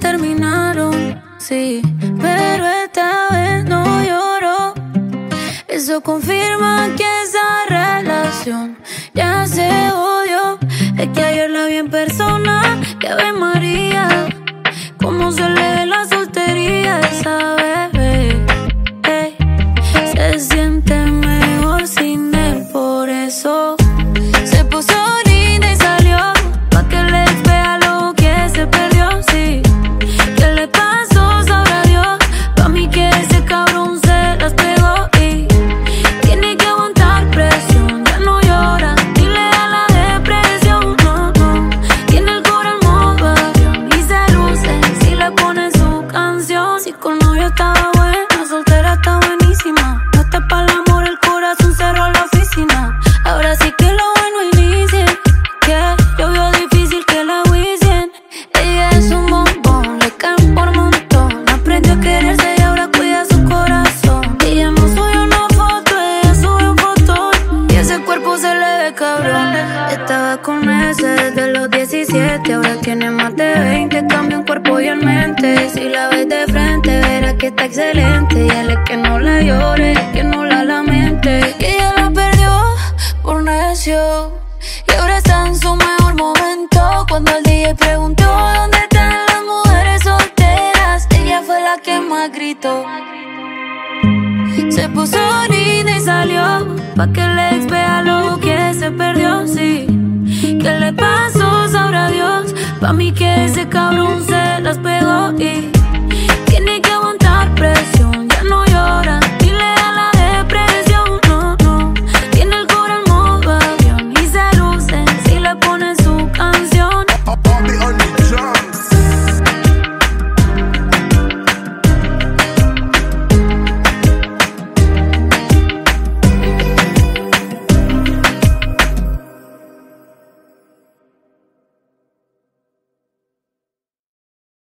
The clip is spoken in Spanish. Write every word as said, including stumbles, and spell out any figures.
terminaron, sí, pero esta vez no lloró. Eso confirma que esa relación ya se odió. Es que ayer la vi en persona, que Ave María, cómo se le ve la soltería a esa bebé. Ey, se siente mejor sin él, por eso se puso linda y salió pa' que el ex vea lo que se perdió, sí. ¿Qué le pasó? Sabrá Dios. Pa' mí que ese cabrón se las pegó y tiene que aguantar presión. Ya no llora ni le da la depresión, no, no. Tiene el coro en modo avión y se luce si le pone su canción. Si con novio estaba buena, soltera está buenísima. No está pa'l amor, el corazón cerró la oficina. Ahora sí que lo bueno inicia, que llovió difícil que la wicien. Ella es un bombón, le caen por montón. Aprendió a quererse y ahora cuida su corazón. Ella no subió una foto, ella subió un fotón. Y ese cuerpo se le ve cabrón. Estaba con ese desde los diecisiete, ahora tiene más de veinte. Cambió en cuerpo y en mente. Si la ves de frente, verás que está excelente. Y él es que no la llore, que no la lamente. Que ella la perdió por necio y ahora está en su mejor momento. Cuando el D J preguntó dónde están las mujeres solteras, ella fue la que más gritó. Se puso linda y salió pa' que el ex vea lo que se perdió, sí. ¿Qué le pasó? Sabrá Dios. Pa' mí que ese cabrón se las pegó y tiene que aguantar presión.